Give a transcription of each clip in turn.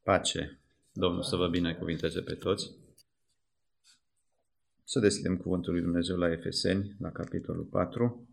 Pace. Domnul să vă binecuvinteze pe toți. Să deschidem Cuvântul lui Dumnezeu la Efeseni, la capitolul 4.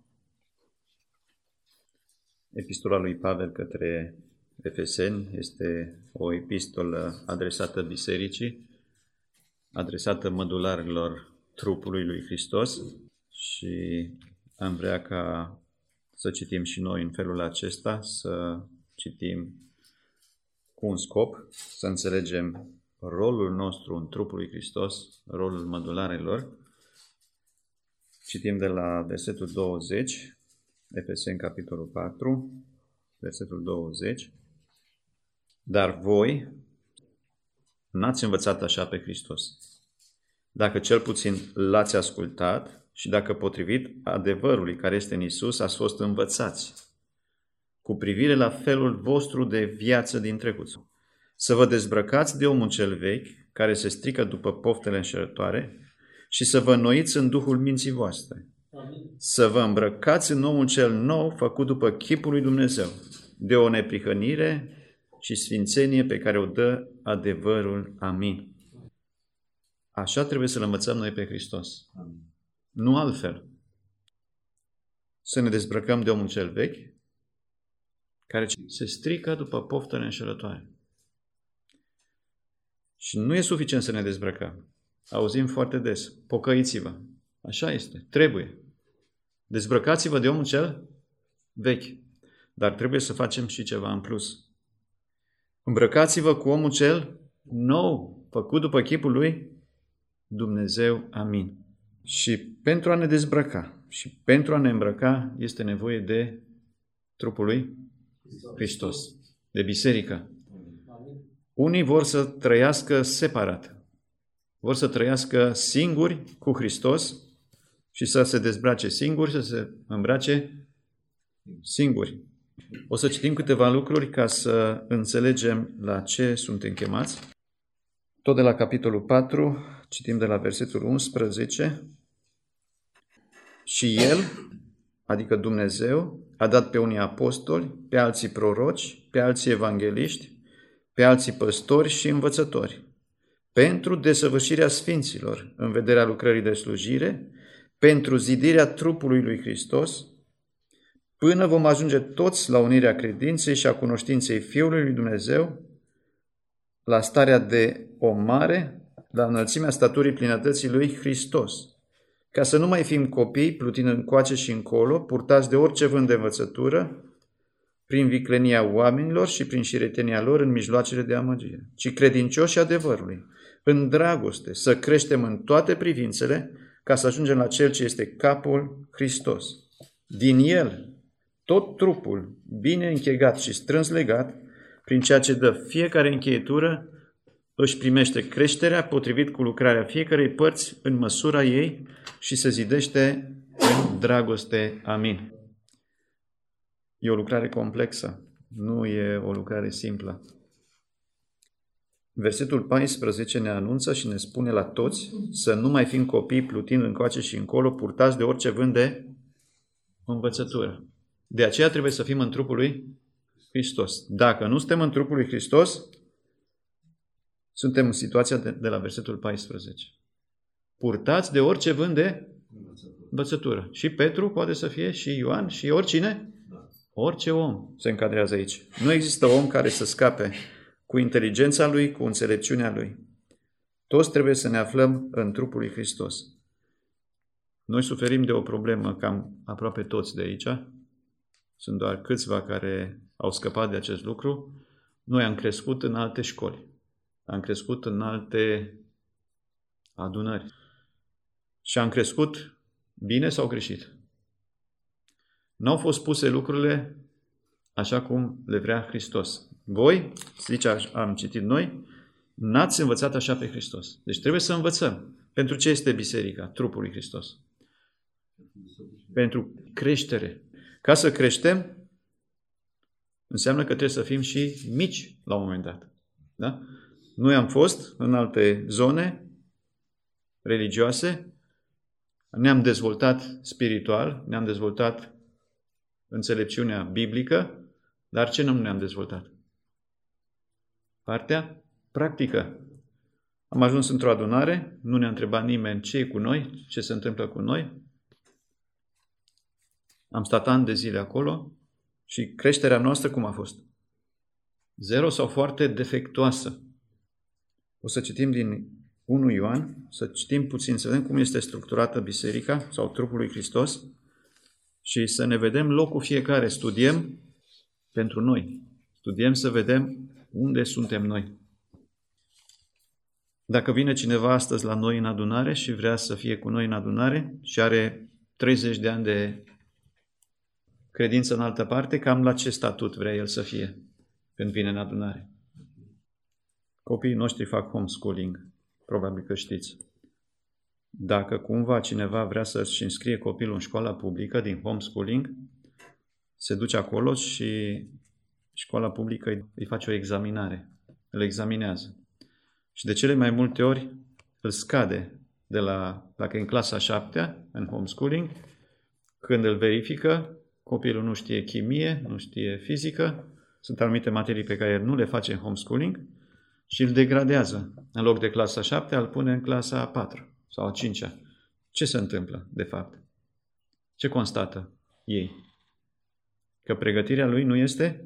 Epistola lui Pavel către Efeseni este o epistolă adresată bisericii, adresată mădularilor trupului lui Hristos și am vrea ca să citim și noi în felul acesta, să citim cu un scop, să înțelegem rolul nostru în trupul lui Hristos, rolul mădularilor. Citim de la versetul 20, Efeseni capitolul 4, versetul 20. Dar voi n-ați învățat așa pe Hristos, dacă cel puțin l-ați ascultat și dacă potrivit adevărului care este în Iisus ați fost învățați cu privire la felul vostru de viață din trecut. Să vă dezbrăcați de omul cel vechi, care se strică după poftele înșelătoare, și să vă înnoiți în duhul minții voastre. Amin. Să vă îmbrăcați în omul cel nou, făcut după chipul lui Dumnezeu, de o neprihănire și sfințenie pe care o dă adevărul. Amin. Așa trebuie să-L învățăm noi pe Hristos. Amin. Nu altfel. Să ne dezbrăcăm de omul cel vechi, care se strică după poftele înșelătoare. Și nu e suficient să ne dezbrăcăm. Auzim foarte des. Pocăiți-vă. Așa este. Trebuie. Dezbrăcați-vă de omul cel vechi. Dar trebuie să facem și ceva în plus. Îmbrăcați-vă cu omul cel nou, făcut după chipul lui Dumnezeu. Amin. Și pentru a ne dezbrăca și pentru a ne îmbrăca este nevoie de trupul lui Hristos, de biserică. Unii vor să trăiască separat. Vor să trăiască singuri cu Hristos și să se dezbrace singuri, să se îmbrace singuri. O să citim câteva lucruri ca să înțelegem la ce suntem chemați. Tot de la capitolul 4, citim de la versetul 11. Și El, adică Dumnezeu, a dat pe unii apostoli, pe alții proroci, pe alții evangeliști, pe alții păstori și învățători, pentru desăvârșirea sfinților, în vederea lucrării de slujire, pentru zidirea trupului lui Hristos, până vom ajunge toți la unirea credinței și a cunoștinței Fiului lui Dumnezeu, la starea de om mare, la înălțimea staturii plinătății lui Hristos, ca să nu mai fim copii plutind încoace și încolo, purtați de orice vânt de învățătură, prin viclenia oamenilor și prin șiretenia lor în mijloacele de amăgire, ci credincioși adevărului, în dragoste, să creștem în toate privințele, ca să ajungem la Cel ce este capul, Hristos. Din El, tot trupul, bine închegat și strâns legat, prin ceea ce dă fiecare încheietură, își primește creșterea potrivit cu lucrarea fiecarei părți în măsura ei și se zidește în dragoste. Amin. E o lucrare complexă, nu e o lucrare simplă. Versetul 14 ne anunță și ne spune la toți să nu mai fim copii plutind încoace și încolo, purtați de orice vânt de învățătură. De aceea trebuie să fim în trupul lui Hristos. Dacă nu suntem în trupul lui Hristos, suntem în situația de la versetul 14. Purtați de orice vânt de învățătură. Și Petru poate să fie, și Ioan, și oricine. Orice om se încadrează aici. Nu există om care să scape cu inteligența lui, cu înțelepciunea lui. Toți trebuie să ne aflăm în trupul lui Hristos. Noi suferim de o problemă, cam aproape toți de aici. Sunt doar câțiva care au scăpat de acest lucru. Noi am crescut în alte școli. Am crescut în alte adunări. Și am crescut bine sau greșit. N-au fost puse lucrurile așa cum le vrea Hristos. Voi, zice, am citit noi, n-ați învățat așa pe Hristos. Deci trebuie să învățăm. Pentru ce este biserica, trupul lui Hristos? Pentru creștere. Ca să creștem, înseamnă că trebuie să fim și mici la un moment dat. Da? Noi am fost în alte zone religioase, ne-am dezvoltat spiritual, ne-am dezvoltat înțelepciunea biblică, dar ce nu ne-am dezvoltat? partea practică. Am ajuns într-o adunare, nu ne-a întrebat nimeni ce e cu noi, ce se întâmplă cu noi. Am stat ani de zile acolo și creșterea noastră cum a fost? 0 sau foarte defectuoasă. O să citim din 1 Ioan, să citim puțin, să vedem cum este structurată biserica sau trupul lui Hristos și să ne vedem locul fiecare. Studiem pentru noi. Studiem să vedem unde suntem noi. Dacă vine cineva astăzi la noi în adunare și vrea să fie cu noi în adunare și are 30 de ani de credință în altă parte, cam la ce statut vrea el să fie când vine în adunare? Copiii noștri fac homeschooling, probabil că știți. Dacă cumva cineva vrea să-și înscrie copilul în școala publică din homeschooling, se duce acolo și școala publică îi face o examinare, îl examinează. Și de cele mai multe ori îl scade de dacă e în clasa 7-a, în homeschooling, când îl verifică, copilul nu știe chimie, nu știe fizică, sunt anumite materii pe care el nu le face în homeschooling și îl degradează. În loc de clasa 7-a, îl pune în clasa 4 sau a 5-a. Ce se întâmplă, de fapt? Ce constată ei? Că pregătirea lui nu este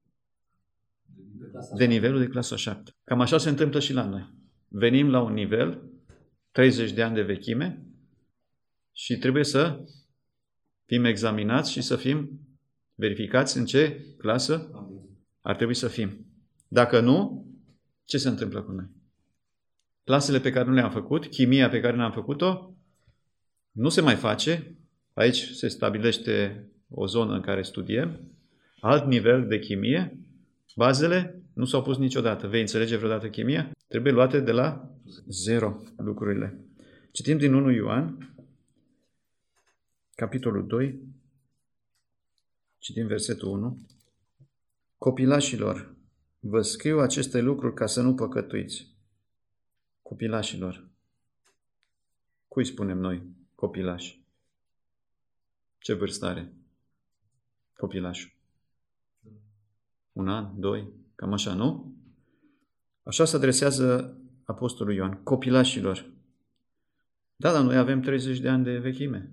de nivelul de clasa 7. Cam așa se întâmplă și la noi. Venim la un nivel, 30 de ani de vechime, și trebuie să fim examinați și să fim verificați în ce clasă ar trebui să fim. Dacă nu, ce se întâmplă cu noi? Clasele pe care nu le-am făcut, chimia pe care nu am făcut-o, nu se mai face. Aici se stabilește o zonă în care studiem, alt nivel de chimie, bazele nu s-au pus niciodată. Vei înțelege vreodată chimia? Trebuie luate de la 0 lucrurile. Citim din 1 Ioan, capitolul 2, citim versetul 1. Copilașilor, vă scriu aceste lucruri ca să nu păcătuiți. Copilașilor. Cui spunem noi copilași? Ce vârstă are copilașul? 1 an, 2, cam așa, nu? Așa se adresează apostolul Ioan, copilașilor. Da, dar noi avem 30 de ani de vechime.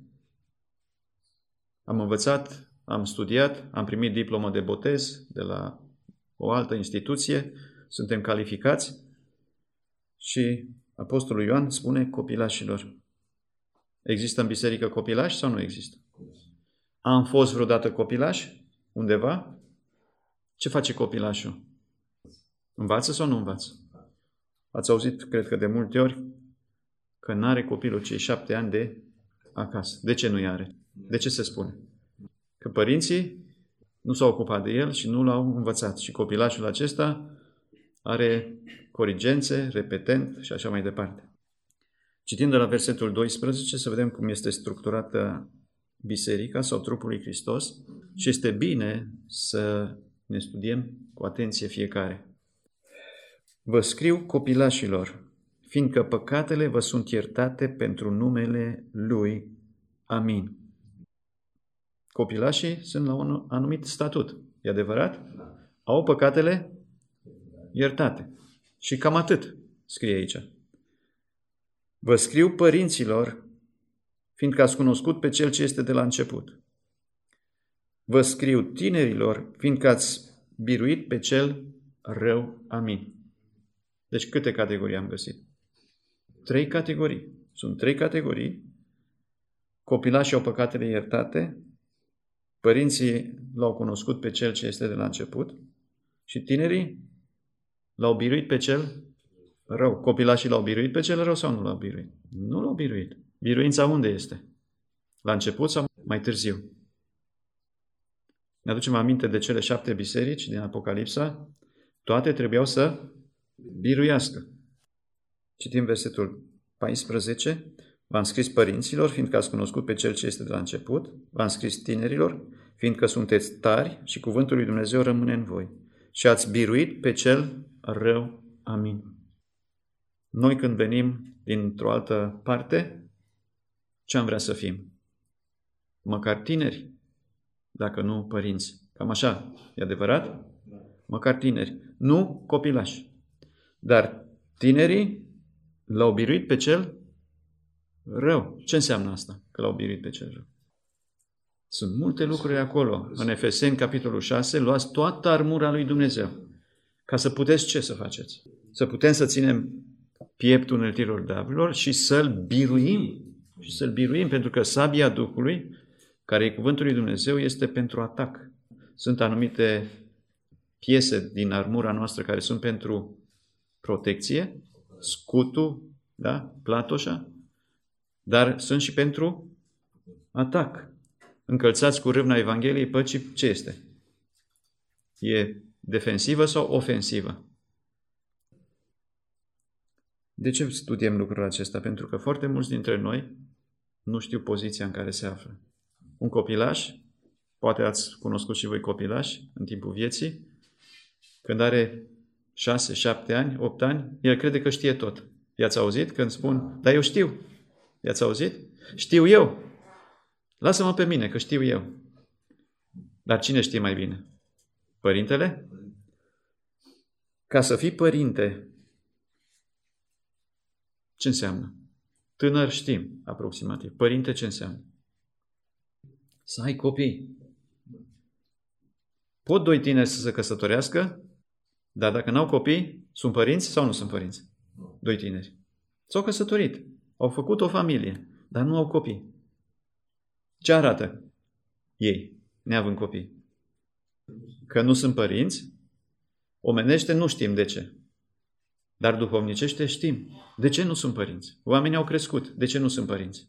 Am învățat, am studiat, am primit diplomă de botez de la o altă instituție, suntem calificați și apostolul Ioan spune copilașilor. Există în biserică copilași sau nu există? Am fost vreodată copilași undeva? Ce face copilașul? Învață sau nu învață? Ați auzit, cred că de multe ori, că n-are copilul cei 7 ani de acasă. De ce nu-i are? De ce se spune? Că părinții nu s-au ocupat de el și nu l-au învățat. Și copilașul acesta are corigențe, repetent și așa mai departe. Citim de la versetul 12 să vedem cum este structurată biserica sau trupul lui Hristos și este bine să ne studiem cu atenție fiecare. Vă scriu copilașilor, fiindcă păcatele vă sunt iertate pentru numele Lui. Amin. Copilașii sunt la un anumit statut. E adevărat? Au păcatele iertate. Și cam atât scrie aici. Vă scriu părinților, fiindcă ați cunoscut pe Cel ce este de la început. Vă scriu tinerilor, fiindcă ați biruit pe cel rău. Amin. Deci câte categorii am găsit? 3 categorii. Sunt 3 categorii. Copilașii au păcatele iertate, părinții l-au cunoscut pe Cel ce este de la început și tinerii l-au biruit pe cel rău. Copilașii l-au biruit pe cel rău sau nu l-au biruit? Nu l-au biruit. Biruința unde este? La început sau mai târziu? Ne aducem aminte de cele 7 biserici din Apocalipsa. Toate trebuiau să biruiască. Citim versetul 14. V-am scris părinților, fiindcă ați cunoscut pe Cel ce este de la început. V-am scris tinerilor, fiindcă sunteți tari și cuvântul lui Dumnezeu rămâne în voi. Și ați biruit pe cel rău. Amin. Noi când venim dintr-o altă parte, ce am vrea să fim? Măcar tineri, dacă nu părinți. Cam așa, e adevărat? Măcar tineri, nu copilași. Dar tinerii l-au biruit pe cel rău. Ce înseamnă asta, că l-au biruit pe cel rău? Sunt multe lucruri acolo. În Efeseni, capitolul 6, luați toată armura lui Dumnezeu. Ca să puteți ce să faceți? Să putem să ținem pieptul uneltirilor diavolilor și să-l biruim. Și să-l biruim, pentru că sabia Duhului, care e cuvântul lui Dumnezeu, este pentru atac. Sunt anumite piese din armura noastră care sunt pentru protecție, scutul, da? Platoșa, dar sunt și pentru atac. Încălțați cu râvna Evangheliei păcii, ce este? E defensivă sau ofensivă? De ce studiem lucrul acesta? Pentru că foarte mulți dintre noi nu știu poziția în care se află. Un copilaș, poate ați cunoscut și voi copilași în timpul vieții, când are 6, 7 ani, 8 ani, el crede că știe tot. I-ați auzit când spun, dar eu știu. I-ați auzit? Știu eu. Lasă-mă pe mine, că știu eu. Dar cine știe mai bine? Părintele? Ca să fii părinte, ce înseamnă? Tânăr știm, aproximativ. Părinte ce înseamnă? Să ai copii. Pot doi tineri să se căsătorească, dar dacă n-au copii, sunt părinți sau nu sunt părinți? Doi tineri. S-au căsătorit, au făcut o familie, dar nu au copii. Ce arată ei, neavând copii? Că nu sunt părinți? Omenește nu știm de ce. Dar duhovnicește știm. De ce nu sunt părinți? Oamenii au crescut. De ce nu sunt părinți?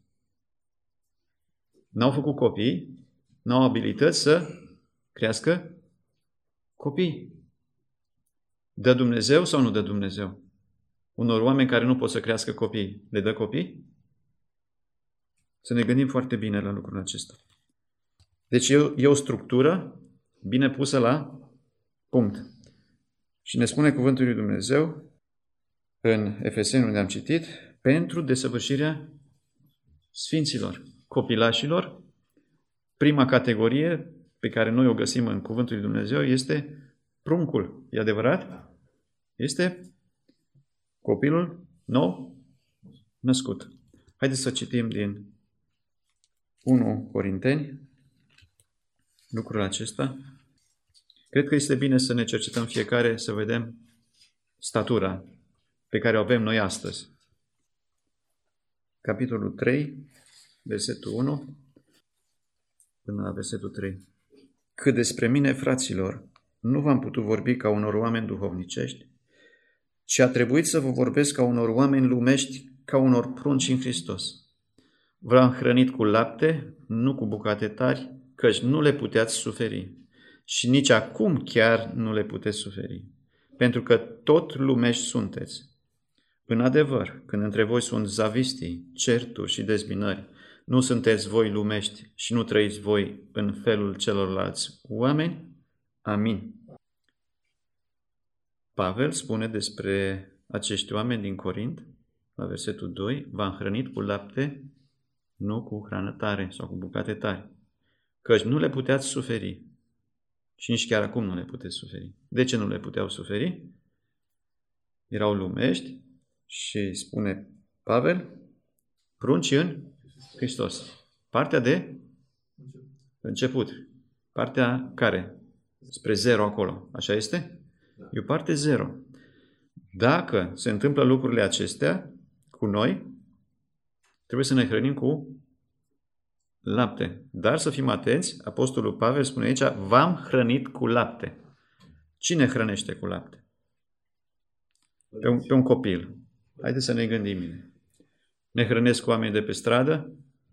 N-au făcut copii, n-au abilități să crească copii. Dă Dumnezeu sau nu dă Dumnezeu? Unor oameni care nu pot să crească copii, le dă copii? Să ne gândim foarte bine la lucrul acesta. Deci e o structură bine pusă la punct. Și ne spune cuvântul lui Dumnezeu în Efeseni, unde am citit, pentru desăvârșirea sfinților, copilașilor. Prima categorie pe care noi o găsim în cuvântul lui Dumnezeu este pruncul. E adevărat? Este copilul nou născut. Haideți să citim din 1 Corinteni lucrul acesta. Cred că este bine să ne cercetăm fiecare, să vedem statura pe care o avem noi astăzi. Capitolul 3, versetul 1, până la versetul 3. Cât despre mine, fraților, nu v-am putut vorbi ca unor oameni duhovnicești, ci a trebuit să vă vorbesc ca unor oameni lumești, ca unor prunci în Hristos. V-am hrănit cu lapte, nu cu bucate tari, căci nu le puteați suferi. Și nici acum chiar nu le puteți suferi, pentru că tot lumești sunteți. În adevăr, când între voi sunt zavistii, certuri și dezbinări, nu sunteți voi lumești și nu trăiți voi în felul celorlalți oameni? Amin. Pavel spune despre acești oameni din Corint, la versetul 2, v-am hrănit cu lapte, nu cu hrană tare sau cu bucate tare, căci nu le puteați suferi și nici chiar acum nu le puteți suferi. De ce nu le puteau suferi? Erau lumești și spune Pavel, prunci în Hristos. Partea de început. Partea care? Spre zero acolo. Așa este? E o parte zero. Dacă se întâmplă lucrurile acestea cu noi, trebuie să ne hrănim cu lapte. Dar să fim atenți, Apostolul Pavel spune aici, v-am hrănit cu lapte. Cine hrănește cu lapte? Pe un copil. Haideți să ne gândim bine. Ne hrănesc oameni de pe stradă?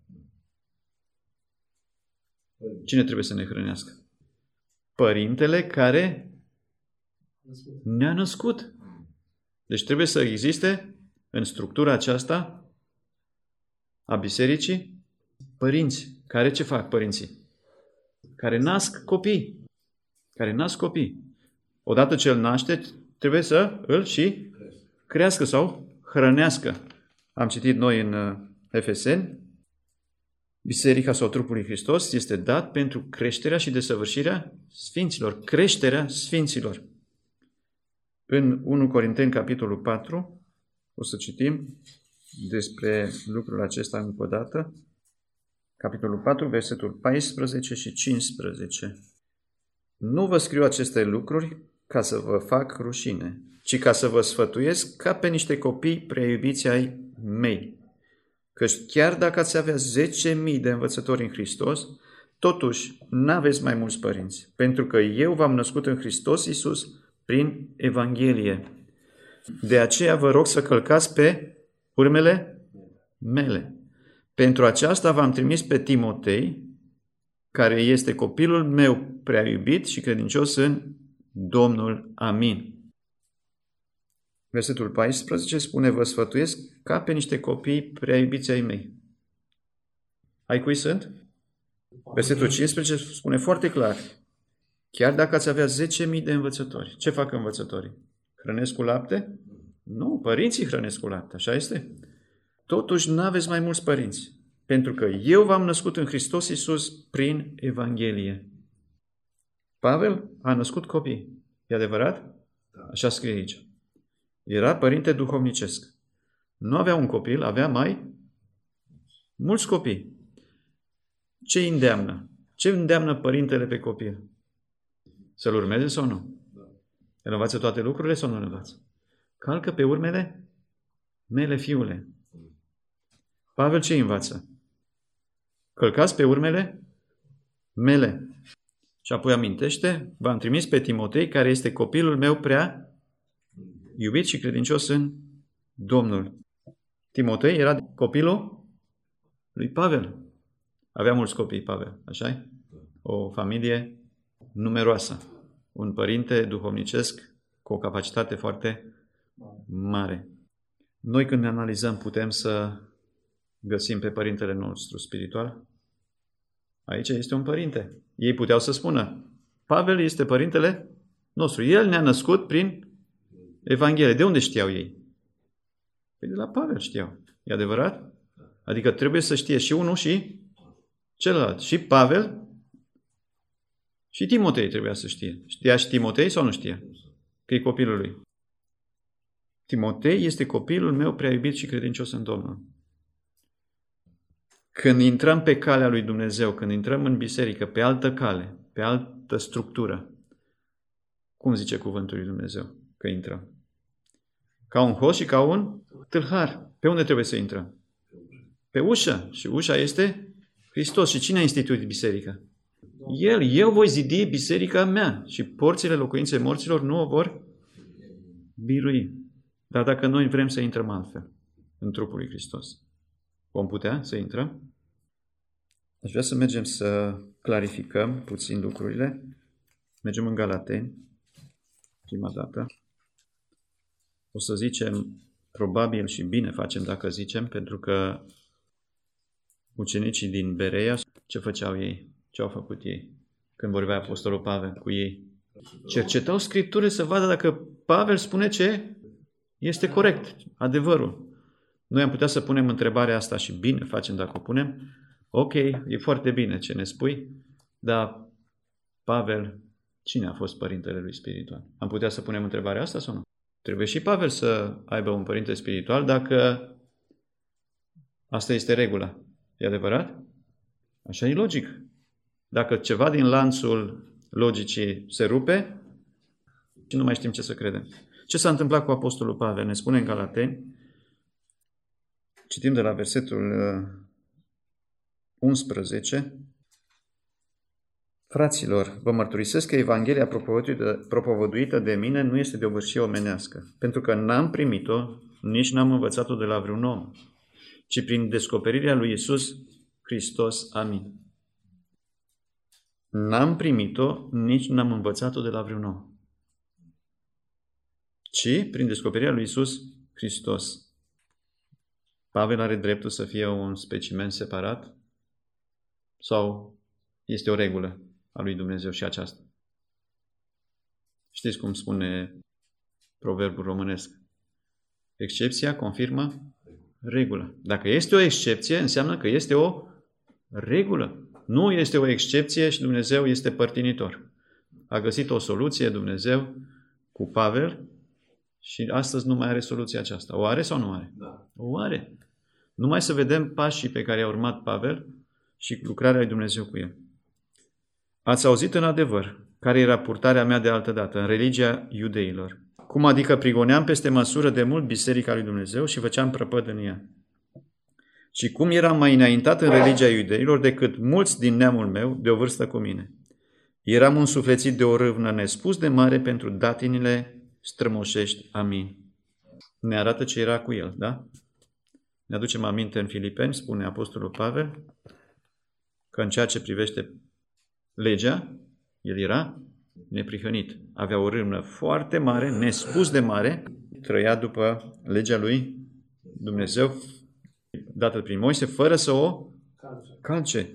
Cine trebuie să ne hrănească? Părintele care ne-a născut. Deci trebuie să existe în structura aceasta a bisericii părinți. Care ce fac părinții? Care nasc copii. Care nasc copii. Odată ce îl naște, trebuie să îl și crească sau hrănească. Am citit noi în Efeseni, biserica sau trupul lui Hristos este dat pentru creșterea și desăvârșirea sfinților. Creșterea sfinților. În 1 Corinteni, capitolul 4, o să citim despre lucrul acesta încă o dată. Capitolul 4, versetul 14 și 15. Nu vă scriu aceste lucruri ca să vă fac rușine, ci ca să vă sfătuiesc ca pe niște copii prea iubiți ai mei. Căci chiar dacă ați avea 10.000 de învățători în Hristos, totuși n-aveți mai mulți părinți, pentru că eu v-am născut în Hristos Iisus prin Evanghelie. De aceea vă rog să călcați pe urmele mele. Pentru aceasta v-am trimis pe Timotei, care este copilul meu prea iubit și credincios în Domnul. Amin. Versetul 14 spune, vă sfătuiesc ca pe niște copii prea iubiți ai mei. Ai cui sunt? Versetul 15 spune foarte clar, chiar dacă ați avea 10.000 de învățători. Ce fac învățătorii? Hrănesc cu lapte? Nu, părinții hrănesc cu lapte, așa este? Totuși n-aveți mai mulți părinți, pentru că eu v-am născut în Hristos Iisus prin Evanghelie. Pavel a născut copii. E adevărat? Așa scrie aici. Era părinte duhovnicesc. Nu avea un copil, avea mai mulți copii. Ce îndeamnă? Ce îndeamnă părintele pe copil? Să-l urmeze sau nu? El învață toate lucrurile sau nu le învață? Calcă pe urmele mele, fiule. Pavel ce învață? Călcați pe urmele mele. Și apoi amintește, v-am trimis pe Timotei, care este copilul meu prea iubit și credincios în Domnul. Timotei era copilul lui Pavel. Avea mulți copii, Pavel, așa? O familie numeroasă. Un părinte duhovnicesc cu o capacitate foarte mare. Noi când ne analizăm putem să găsim pe părintele nostru spiritual? Aici este un părinte. Ei puteau să spună, Pavel este părintele nostru. El ne-a născut prin Evanghelie. De unde știau ei? Păi de la Pavel știau. E adevărat? Adică trebuie să știe și unul și celălalt. Și Pavel și Timotei trebuia să știe. Știa și Timotei sau nu știa? Că e copilul lui. Timotei este copilul meu prea iubit și credincios în Domnul. Când intrăm pe calea lui Dumnezeu, când intrăm în biserică, pe altă cale, pe altă structură, cum zice cuvântul lui Dumnezeu că intrăm? Ca un hoț și ca un tâlhar. Pe unde trebuie să intrăm? Pe ușă. Și ușa este Hristos. Și cine a instituit biserica? El. Eu voi zidi biserica mea și porțile locuinței morților nu o vor birui. Dar dacă noi vrem să intrăm altfel în trupul lui Hristos, vom putea să intrăm? Aș vrea să mergem să clarificăm puțin lucrurile. Mergem în Galateni, prima dată. O să zicem, probabil și bine facem dacă zicem, pentru că ucenicii din Bereia, ce făceau ei? Ce au făcut ei? Când vorbea Apostolul Pavel cu ei? Cercetau Scripturile să vadă dacă Pavel spune ce este corect, adevărul. Noi am putea să punem întrebarea asta și bine facem dacă o punem. Ok, e foarte bine ce ne spui, dar Pavel, cine a fost părintele lui spiritual? Am putea să punem întrebarea asta sau nu? Trebuie și Pavel să aibă un părinte spiritual dacă asta este regula. E adevărat? Așa e logic. Dacă ceva din lanțul logicii se rupe, și nu mai știm ce să credem. Ce s-a întâmplat cu Apostolul Pavel? Ne spune în Galateni, citim de la versetul 11. Fraților, vă mărturisesc că Evanghelia propovăduită de mine nu este de obârșie omenească, pentru că n-am primit-o, nici n-am învățat-o de la vreun om, ci prin descoperirea lui Iisus Hristos. Amin. N-am primit-o, nici n-am învățat-o de la vreun om, ci prin descoperirea lui Iisus Hristos. Pavel are dreptul să fie un specimen separat? Sau este o regulă a lui Dumnezeu și aceasta? Știți cum spune proverbul românesc? Excepția confirmă regula. Dacă este o excepție, înseamnă că este o regulă. Nu este o excepție și Dumnezeu este părtinitor. A găsit o soluție Dumnezeu cu Pavel Și astăzi nu mai are soluția aceasta. O are sau nu are? Da. O are. Numai să vedem pașii pe care i-a urmat Pavel și lucrarea lui Dumnezeu cu el. Ați auzit în adevăr care era purtarea mea de altădată în religia iudeilor. Cum adică prigoneam peste măsură de mult biserica lui Dumnezeu și făceam prăpăd în ea. Și cum eram mai înaintat în religia iudeilor decât mulți din neamul meu de o vârstă cu mine. Eram însuflețit de o râvnă nespus de mare pentru datinile strămoșești. Amin. Ne arată ce era cu el, da? Ne aducem aminte în Filipeni, spune Apostolul Pavel, că în ceea ce privește legea, el era neprihănit. Avea o râvnă foarte mare, nespus de mare, trăia după legea lui Dumnezeu, dată prin Moise, fără să o calce.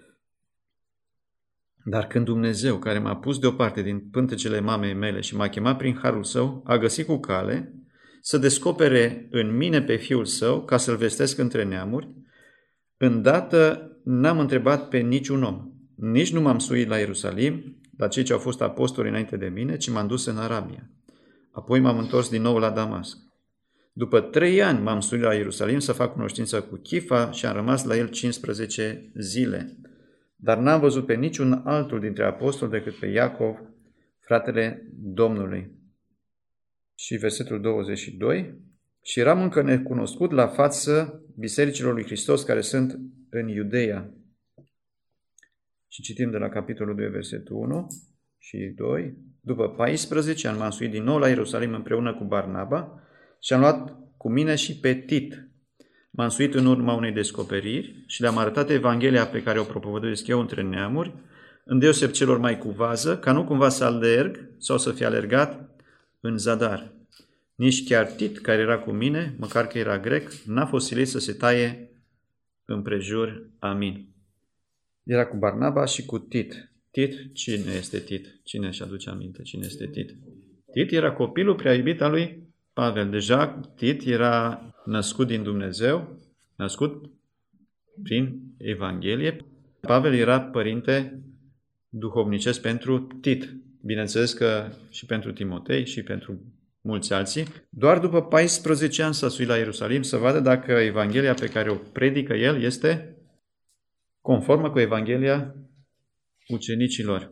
Dar când Dumnezeu, care m-a pus deoparte din pântecele mamei mele și m-a chemat prin harul său, a găsit cu cale să descopere în mine pe Fiul Său, ca să-L vestesc între neamuri, îndată n-am întrebat pe niciun om. Nici nu m-am suit la Ierusalim, la cei ce au fost apostoli înainte de mine, ci m-am dus în Arabia. Apoi m-am întors din nou la Damasc. După 3 ani m-am suit la Ierusalim să fac cunoștință cu Chifa și am rămas la el 15 zile. Dar n-am văzut pe niciun altul dintre apostoli decât pe Iacov, fratele Domnului. Și versetul 22. Și eram încă necunoscut la față bisericilor lui Hristos care sunt în Iudeea. Și citim de la capitolul 2, versetul 1 și 2. După 14 ani m-am suit din nou la Ierusalim împreună cu Barnaba și am luat cu mine și pe Tit. M-am suit în urma unei descoperiri și le-am arătat Evanghelia pe care o propovăduiesc eu între neamuri, îndeoseb celor mai cu vază, ca nu cumva să alerg sau să fie alergat în zadar. Nici chiar Tit, care era cu mine, măcar că era grec, n-a fost silit să se taie împrejur. Amin. Era cu Barnaba și cu Tit. Tit, cine este Tit? Cine își aduce aminte? Cine este Tit? Tit era copilul prea iubit al lui Pavel. Deja Tit era născut din Dumnezeu, născut prin Evanghelie. Pavel era părinte duhovnicesc pentru Tit. Bineînțeles că și pentru Timotei și pentru mulți alții. Doar după 14 ani s-a suit la Ierusalim să vadă dacă Evanghelia pe care o predică el este conformă cu Evanghelia ucenicilor.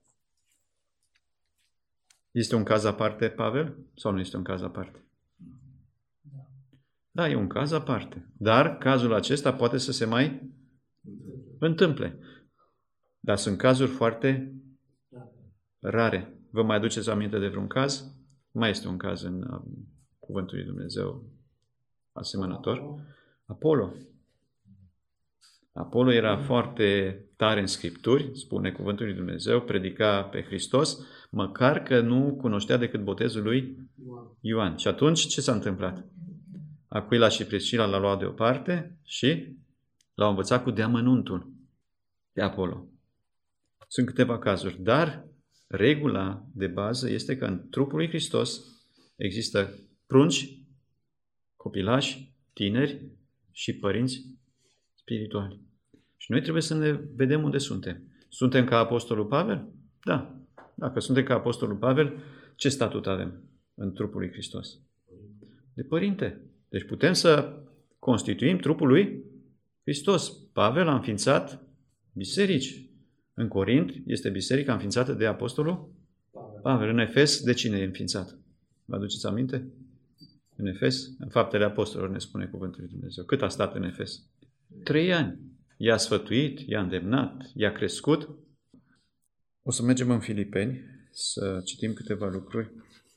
Este un caz aparte, Pavel? Sau nu este un caz aparte? Da, e un caz aparte. Dar cazul acesta poate să se mai întâmple. Dar sunt cazuri foarte rare. Vă mai aduceți aminte de vreun caz? Mai este un caz în Cuvântul lui Dumnezeu asemănător. Apollo. Apollo era foarte tare în Scripturi, spune Cuvântul lui Dumnezeu, predica pe Hristos, măcar că nu cunoștea decât botezul lui Ioan. Și atunci ce s-a întâmplat? Aquila și Priscila l-a luat deoparte și l-au învățat cu deamănuntul de Apollo. Sunt câteva cazuri, dar regula de bază este că în trupul lui Hristos există prunci, copilași, tineri și părinți spirituali. Și noi trebuie să ne vedem unde suntem. Suntem ca Apostolul Pavel? Da. Dacă suntem ca Apostolul Pavel, ce statut avem în trupul lui Hristos? De părinte. Deci putem să constituim trupul lui Hristos. Pavel a înființat biserici. În Corint este biserica înființată de Apostolul Pavel. În Efes, de cine e înființat? Vă aduceți aminte? În Efes, în Faptele Apostolilor ne spune Cuvântul lui Dumnezeu. Cât a stat în Efes? 3 ani. I-a sfătuit, i-a îndemnat, i-a crescut. O să mergem în Filipeni să citim câteva lucruri.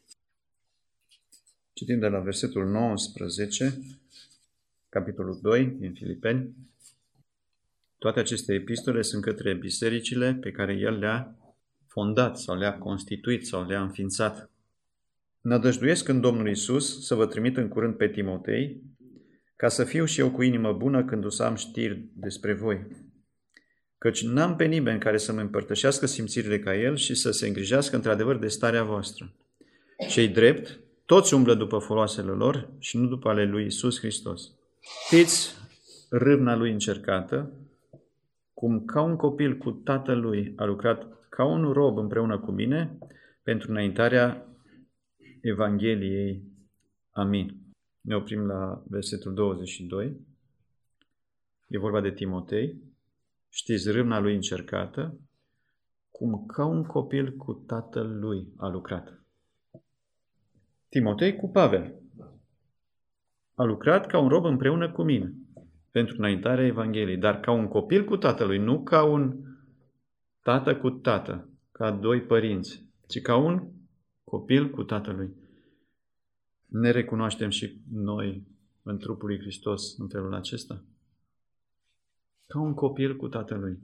Citim de la versetul 19, capitolul 2 din Filipeni. Toate aceste epistole sunt către bisericile pe care el le-a fondat sau le-a constituit sau le-a înființat. Nădăjduiesc în Domnul Iisus să vă trimit în curând pe Timotei, ca să fiu și eu cu inimă bună când o să am știri despre voi. Căci n-am pe nimeni care să-mi împărtășească simțirile ca el și să se îngrijească într-adevăr de starea voastră. Cei drept, toți umblă după foloasele lor și nu după ale lui Iisus Hristos. Știți râvna lui încercată, cum ca un copil cu tatălui a lucrat ca un rob împreună cu mine pentru înaintarea Evangheliei. Amin. Ne oprim la versetul 22. E vorba de Timotei. Știți, râvna lui încercată, cum ca un copil cu tatăl lui a lucrat. Timotei cu Pavel. A lucrat ca un rob împreună cu mine pentru înaintarea Evangheliei, dar ca un copil cu tatălui, nu ca un tată cu tată, ca doi părinți, ci ca un copil cu tatălui. Ne recunoaștem și noi în trupul lui Hristos în felul acesta? Ca un copil cu tatălui.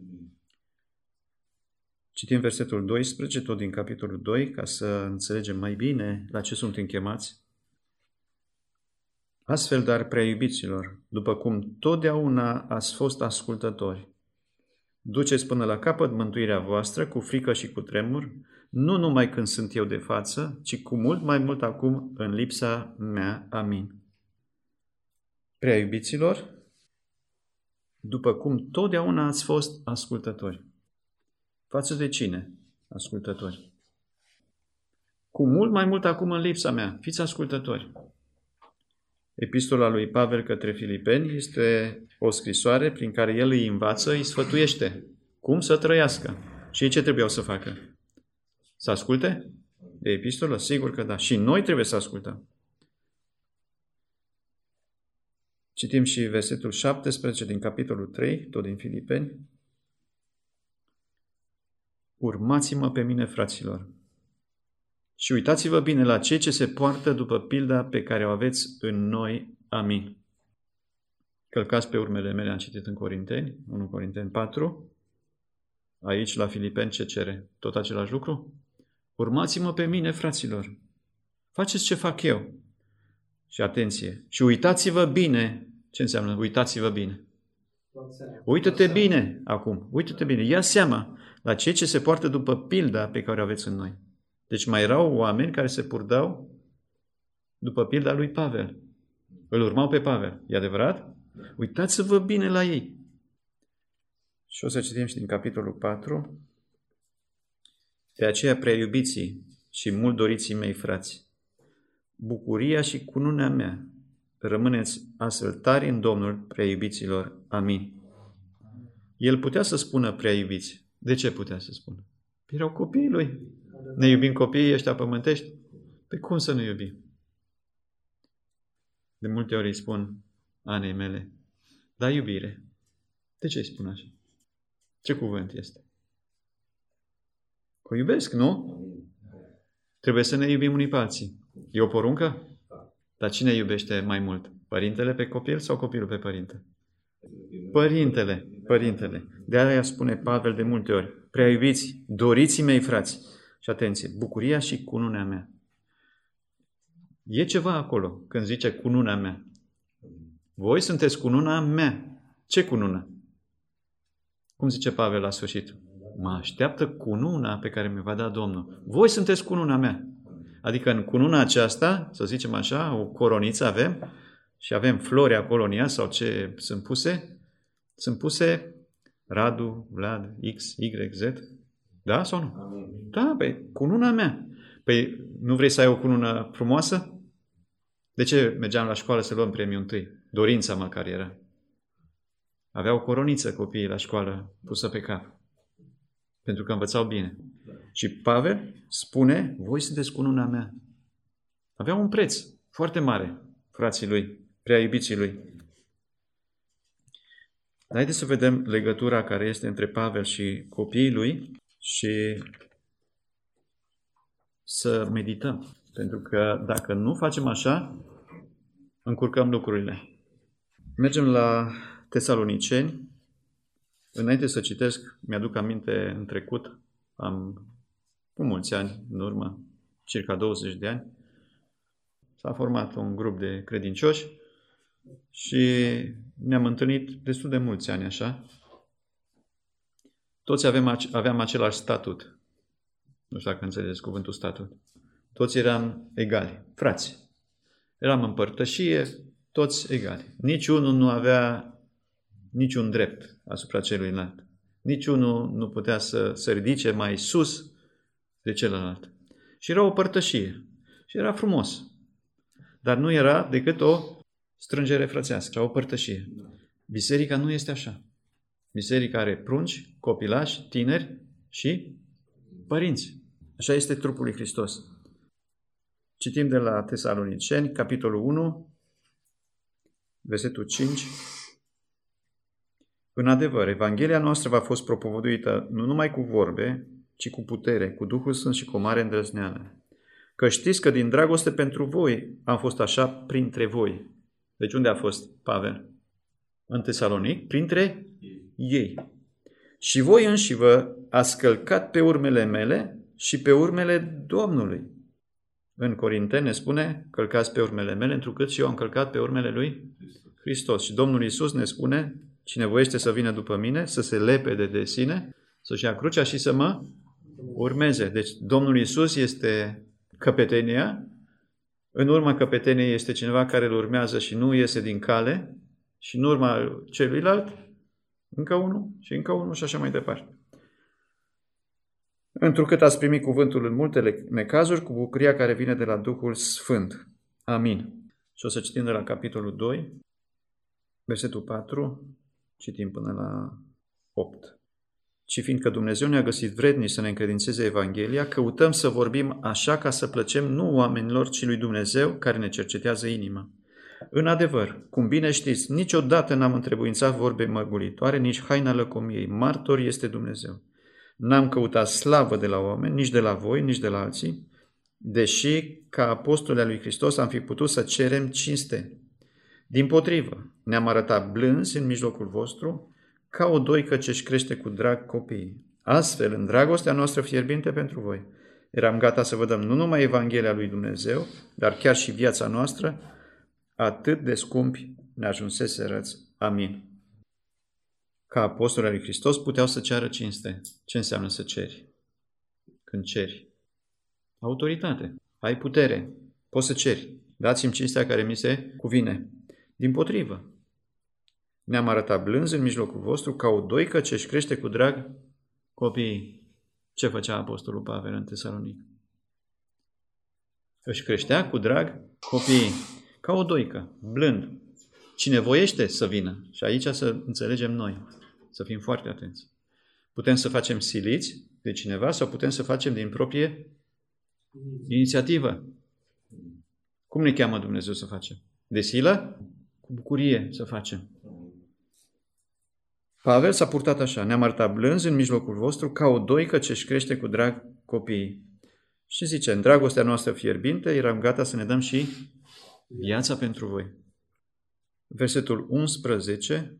Citim versetul 12, tot din capitolul 2, ca să înțelegem mai bine la ce sunt închemați. Astfel, dar, prea iubiților, după cum totdeauna ați fost ascultători, duceți până la capăt mântuirea voastră cu frică și cu tremur, nu numai când sunt eu de față, ci cu mult mai mult acum în lipsa mea. Amin. Prea iubiților, după cum totdeauna ați fost ascultători. Față de cine? Ascultători. Cu mult mai mult acum în lipsa mea. Fiți ascultători. Epistola lui Pavel către Filipeni este o scrisoare prin care el îi învață, îi sfătuiește cum să trăiască. Și ei ce trebuiau să facă? Să asculte? De epistolă? Sigur că da. Și noi trebuie să ascultăm. Citim și versetul 17 din capitolul 3, tot din Filipeni. Urmați-mă pe mine, fraților, și uitați-vă bine la cei ce se poartă după pilda pe care o aveți în noi. Amin. Călcați pe urmele mele, am citit în Corinteni, 1 Corinteni 4. Aici, la Filipeni, ce cere? Tot același lucru? Urmați-mă pe mine, fraților. Faceți ce fac eu. Și atenție. Și uitați-vă bine. Ce înseamnă? Uitați-vă bine. Uită-te bine acum. Uită-te bine. Ia seama la cei ce se poartă după pilda pe care o aveți în noi. Deci mai erau oameni care se purtau după pilda lui Pavel. Îl urmau pe Pavel. E adevărat? Uitați-vă bine la ei. Și o să citim și din capitolul 4. De aceea, prea iubiții și mult doriții mei, frați, bucuria și cununea mea, rămâneți astfel tari în Domnul, prea iubiților. Amin. El putea să spună prea iubiți. De ce putea să spună? Erau copiii lui. Ne iubim copiii ăștia pământești? Pe cum să ne iubim? De multe ori îi spun Anei mele, da iubire. De ce îi spun așa? Ce cuvânt este? Că iubesc, nu? Trebuie să ne iubim unii pe alții. E o poruncă? Dar cine iubește mai mult? Părintele pe copil sau copilul pe părinte? Părintele, părintele. De aia spune Pavel de multe ori, prea iubiți, doriții mei, frați. Și atenție, bucuria și cununea mea. E ceva acolo când zice cununea mea. Voi sunteți cununa mea. Ce cunună? Cum zice Pavel la sfârșit? Mă așteaptă cununa pe care mi-o va da Domnul. Voi sunteți cununa mea. Adică în cununa aceasta, să zicem așa, o coroniță avem și avem flori acolo în ea sau ce sunt puse? Sunt puse Radu, Vlad, X, Y, Z. Da sau nu? Da, păi, cununa mea. Păi, nu vrei să ai o cunună frumoasă? De ce mergeam la școală să luăm premiul întâi? Dorința măcar era. Avea o coroniță copiii la școală pusă pe cap. Pentru că învățau bine. Și Pavel spune, voi sunteți cununa mea. Avea un preț foarte mare, frații lui, prea iubiții lui. Haideți să vedem legătura care este între Pavel și copiii lui și să medităm. Pentru că dacă nu facem așa, încurcăm lucrurile. Mergem la Tesaloniceni. Înainte să citesc, mi-aduc aminte în trecut, cu mulți ani în urmă, circa 20 de ani, s-a format un grup de credincioși și ne-am întâlnit destul de mulți ani așa. Toți aveam același statut. Nu știu dacă înțelegeți cuvântul statut. Toți eram egali, frați. Eram în părtășie, toți egali. Niciunul nu avea niciun drept asupra celuilalt. Niciunul nu putea să se ridice mai sus de celălalt. Și era o părtășie. Și era frumos. Dar nu era decât o strângere frățească, o părtășie. Biserica nu este așa. Biserica are prunci, copilași, tineri și părinți. Așa este trupul lui Hristos. Citim de la Tesaloniceni, capitolul 1, versetul 5. În adevăr, Evanghelia noastră v-a fost propovăduită nu numai cu vorbe, ci cu putere, cu Duhul Sfânt și cu o mare îndrăzneală. Că știți că din dragoste pentru voi am fost așa printre voi. Deci unde a fost Pavel? În Tesalonic, printre ei. Și voi înși vă ați călcat pe urmele mele și pe urmele Domnului. În Corinteni ne spune, călcați pe urmele mele, întrucât și eu am călcat pe urmele lui Hristos. Și Domnul Iisus ne spune, cine voiește să vină după mine, să se lepede de sine, să-și ia crucea și să mă urmeze. Deci Domnul Iisus este căpetenia, în urma căpeteniei este cineva care îl urmează și nu iese din cale, și în urma celuilalt, încă unul și încă unul și așa mai departe. Întrucât ați primit cuvântul în multele necazuri, cu bucuria care vine de la Duhul Sfânt. Amin. Și o să citim de la capitolul 2, versetul 4, citim până la 8. Și fiindcă Dumnezeu ne-a găsit vrednici să ne încredințeze Evanghelia, căutăm să vorbim așa ca să plăcem nu oamenilor, ci lui Dumnezeu care ne cercetează inima. În adevăr, cum bine știți, niciodată n-am întrebuințat vorbe mărgulitoare, nici haina lăcomiei. Martor este Dumnezeu. N-am căutat slavă de la oameni, nici de la voi, nici de la alții, deși, ca apostoli al lui Hristos, am fi putut să cerem cinste. Dimpotrivă, ne-am arătat blânzi în mijlocul vostru, ca o doică ce-și crește cu drag copiii. Astfel, în dragostea noastră fierbinte pentru voi, eram gata să vă dăm nu numai Evanghelia lui Dumnezeu, dar chiar și viața noastră, atât de scumpi ne ajunseserăți. Amin. Ca apostoli al lui Hristos puteau să ceară cinste. Ce înseamnă să ceri? Când ceri. Autoritate. Ai putere. Poți să ceri. Dați-mi cinstea care mi se cuvine. Dimpotrivă. Ne-am arătat blânzi în mijlocul vostru ca o doică ce își crește cu drag copiii. Ce făcea apostolul Pavel în Tesalonic? Își creștea cu drag copiii. Ca o doică. Blând. Cine voiește să vină. Și aici să înțelegem noi. Să fim foarte atenți. Putem să facem siliți de cineva sau putem să facem din proprie inițiativă. Cum ne cheamă Dumnezeu să facem? De silă? Cu bucurie să facem. Pavel s-a purtat așa. Ne-am arătat blânzi în mijlocul vostru ca o doică ce-și crește cu drag copiii. Și zice, în dragostea noastră fierbinte eram gata să ne dăm și viața pentru voi. Versetul 11.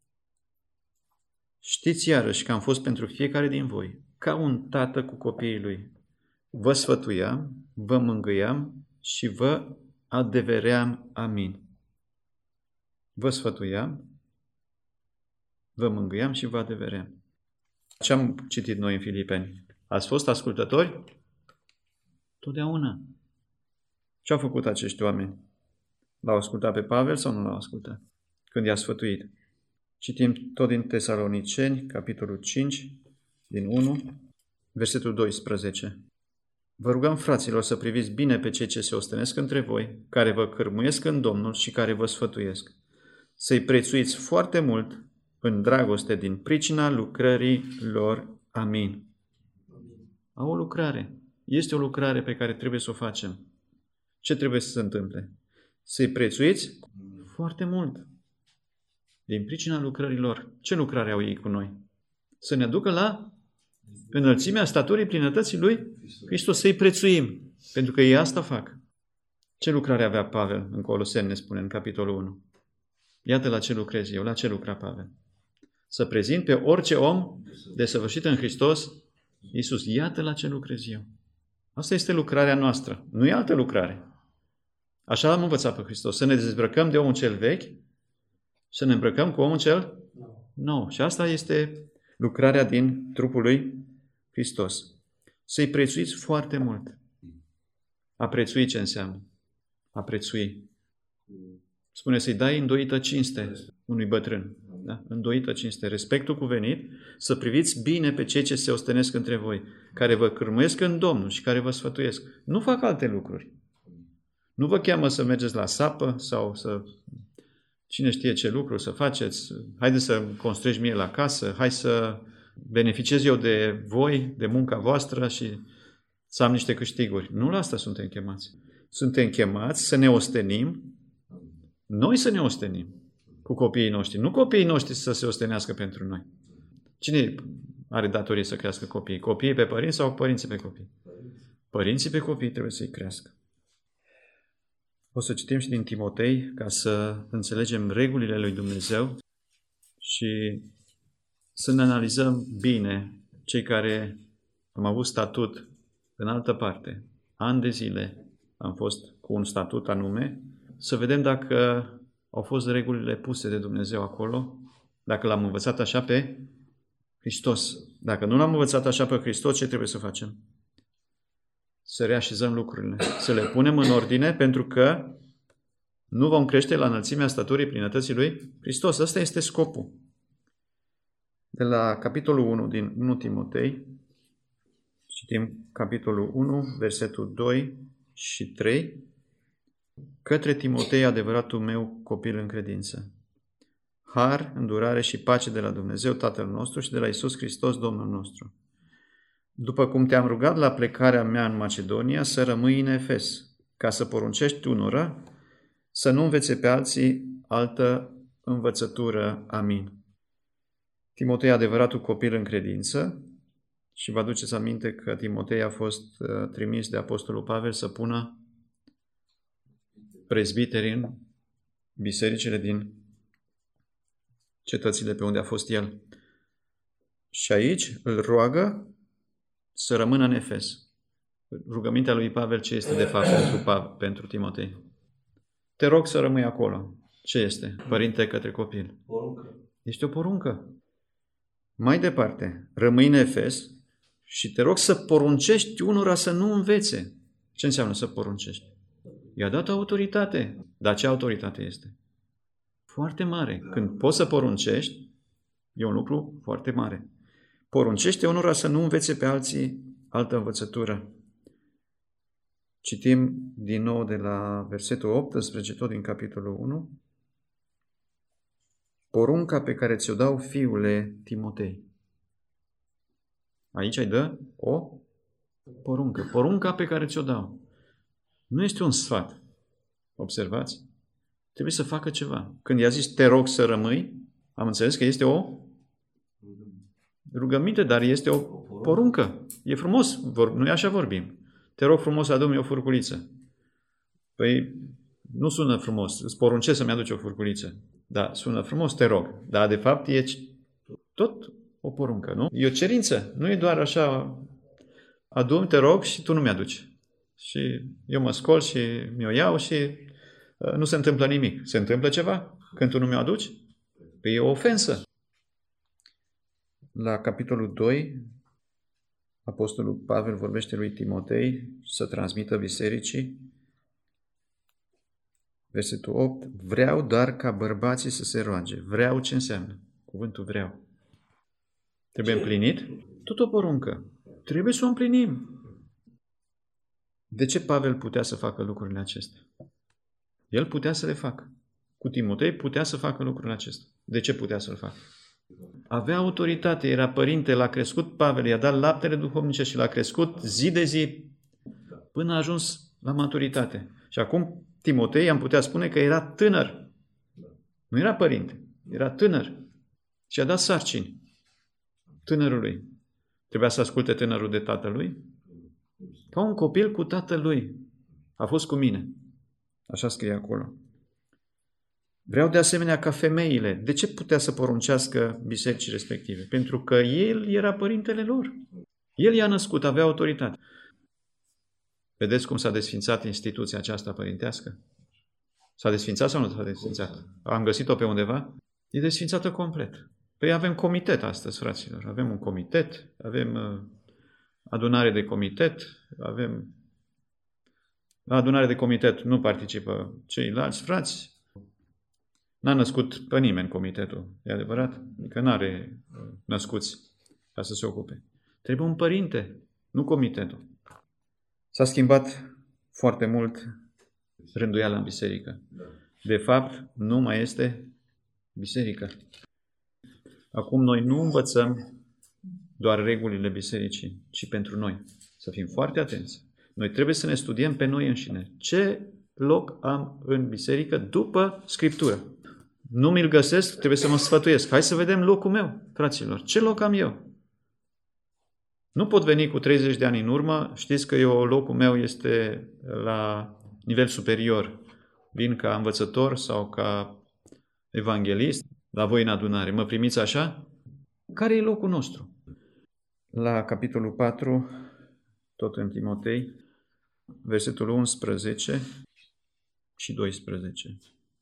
Știți iarăși că am fost pentru fiecare din voi, ca un tată cu copiii lui. Vă sfătuiam, vă mângâiam și vă adeveream. Amin. Vă sfătuiam, vă mângâiam și vă adeveream. Ce am citit noi în Filipeni? Ați fost ascultători? Totdeauna. Ce au făcut acești oameni? L-au ascultat pe Pavel sau nu l-au ascultat? Când i-a sfătuit. Citim tot din Tesaloniceni, capitolul 5, din 1, versetul 12. Vă rugăm, fraților, să priviți bine pe cei ce se ostenesc între voi, care vă cârmuiesc în Domnul și care vă sfătuiesc. Să-i prețuiți foarte mult în dragoste din pricina lucrării lor. Amin. Au o lucrare. Este o lucrare pe care trebuie să o facem. Ce trebuie să se întâmple? Să-i prețuiți foarte mult. Din pricina lucrărilor. Ce lucrare au ei cu noi? Să ne aducă la înălțimea staturii plinătății lui Hristos. Să-i prețuim. Pentru că ei asta fac. Ce lucrare avea Pavel în Coloseni, ne spune în capitolul 1? Iată la ce lucrez eu. La ce lucra Pavel? Să prezint pe orice om desăvârșit în Hristos Iisus. Iată la ce lucrez eu. Asta este lucrarea noastră. Nu e altă lucrare. Așa am învățat pe Hristos. Să ne dezbrăcăm de omul cel vechi, să ne îmbrăcăm cu omul cel nou. Și asta este lucrarea din trupul lui Hristos. Să-i prețuiți foarte mult. A prețui ce înseamnă? A prețui. Spune să-i dai îndoită cinste unui bătrân. Da? Îndoită cinste. Respectul cuvenit, să priviți bine pe cei ce se ostenesc între voi, care vă cârmuiesc în Domnul și care vă sfătuiesc. Nu fac alte lucruri. Nu vă cheamă să mergeți la sapă sau să cine știe ce lucru să faceți. Haideți să construiești mie la casă, hai să beneficiez eu de voi, de munca voastră și să am niște câștiguri. Nu la asta suntem chemați. Suntem chemați să ne ostenim, noi să ne ostenim cu copiii noștri. Nu copiii noștri să se ostenească pentru noi. Cine are datorie să crească copiii? Copiii pe părinți sau părinții pe copii? Părinții pe copii trebuie să-i crească. O să citim și din Timotei ca să înțelegem regulile lui Dumnezeu și să ne analizăm bine cei care am avut statut în altă parte. Ani de zile am fost cu un statut anume, să vedem dacă au fost regulile puse de Dumnezeu acolo, dacă l-am învățat așa pe Hristos. Dacă nu l-am învățat așa pe Hristos, ce trebuie să facem? Să reașezăm lucrurile, să le punem în ordine, pentru că nu vom crește la înălțimea staturii plinătății lui Hristos. Ăsta este scopul. De la capitolul 1 din 1 Timotei, citim capitolul 1, versetul 2 și 3. Către Timotei, adevăratul meu copil în credință. Har, îndurare și pace de la Dumnezeu Tatăl nostru și de la Iisus Hristos, Domnul nostru. După cum te-am rugat la plecarea mea în Macedonia, să rămâi în Efes, ca să poruncești unora să nu învețe pe alții altă învățătură. Amin. Timotei, adevăratul copil în credință, și vă aduceți aminte că Timotei a fost trimis de Apostolul Pavel să pună prezbiteri în bisericile din cetățile pe unde a fost el. Și aici îl roagă să rămână în Efes. Rugămintea lui Pavel ce este de fapt pentru Timotei? Te rog să rămâi acolo. Ce este? Părinte către copil. Poruncă. Este o poruncă. Mai departe, rămâi în Efes și te rog să poruncești unora să nu învețe. Ce înseamnă să poruncești? I-a dat autoritate. Dar ce autoritate este? Foarte mare. Când poți să poruncești, e un lucru foarte mare. Poruncește unora să nu învețe pe alții altă învățătură. Citim din nou de la versetul 18, tot din capitolul 1. Porunca pe care ți-o dau, fiule Timotei. Aici îi dă o poruncă. Porunca pe care ți-o dau. Nu este un sfat. Observați? Trebuie să facă ceva. Când i-a zis, te rog să rămâi, am înțeles că este o rugăminte, dar este o poruncă. E frumos, noi așa vorbim. Te rog frumos, adu-mi o furculiță. Păi, nu sună frumos. Îți poruncesc să-mi aduci o furculiță. Da, sună frumos, te rog. Dar, de fapt, e tot o poruncă, nu? E o cerință. Nu e doar așa, adu-mi, te rog, și tu nu mi-aduci. Și eu mă scol și mi-o iau și nu se întâmplă nimic. Se întâmplă ceva când tu nu mi-o aduci? Păi e o ofensă. La capitolul 2, Apostolul Pavel vorbește lui Timotei să transmită bisericii. Versetul 8. Vreau doar ca bărbații să se roage. Vreau ce înseamnă? Cuvântul vreau. Trebuie împlinit? Tot o poruncă. Trebuie să o împlinim. De ce Pavel putea să facă lucrurile acestea? El putea să le facă. Cu Timotei putea să facă lucrurile acestea. De ce putea să le facă? Avea autoritate, era părinte, l-a crescut Pavel, i-a dat laptele duhovnice și l-a crescut zi de zi până a ajuns la maturitate. Și acum Timotei am putea spune că era tânăr. Nu era părinte, era tânăr. Și a dat sarcini tânărului. Trebuia să asculte tânărul de tatălui. Ca un copil cu tatălui. A fost cu mine. Așa scrie acolo. Vreau de asemenea ca femeile. De ce putea să poruncească bisericii respective? Pentru că el era părintele lor. El i-a născut, avea autoritate. Vedeți cum s-a desfințat instituția aceasta părintească? S-a desfințat sau nu s-a desfințat? Am găsit-o pe undeva? E desfințată complet. Păi avem comitet astăzi, fraților. Avem un comitet, avem adunare de comitet, avem... La adunare de comitet nu participă ceilalți frați. N-a născut pe nimeni comitetul, e adevărat? Adică n-are născuți ca să se ocupe. Trebuie un părinte, nu comitetul. S-a schimbat foarte mult rânduiala în biserică. De fapt, nu mai este biserica. Acum noi nu învățăm doar regulile bisericii, ci pentru noi. Să fim foarte atenți. Noi trebuie să ne studiem pe noi înșine. Ce loc am în biserică după Scriptură? Nu mi-l găsesc, trebuie să mă sfătuiesc. Hai să vedem locul meu, fraților. Ce loc am eu? Nu pot veni cu 30 de ani în urmă, știți că locul meu este la nivel superior. Vin ca învățător sau ca evanghelist la voi în adunare. Mă primiți așa? Care e locul nostru? La capitolul 4, tot în Timotei, versetul 11 și 12.